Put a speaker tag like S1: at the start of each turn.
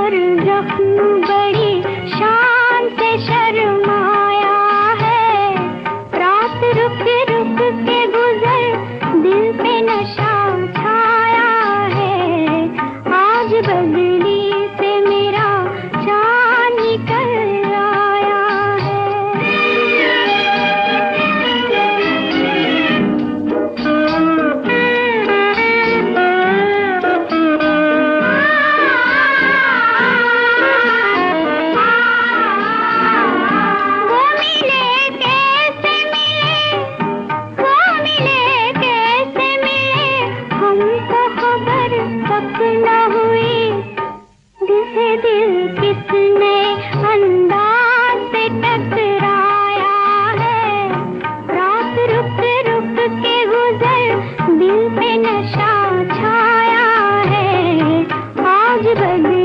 S1: पर जख्म बड़ी शान से शर्माया है। रात रुक रुक के गुजर, दिल पे नशा छाया है। आज बदली से मेरा चाँद निकल आया दिल किसने अंदाज से टकराया है। रात रुक रुक के गुजर, दिल पे नशा छाया है। आज बदली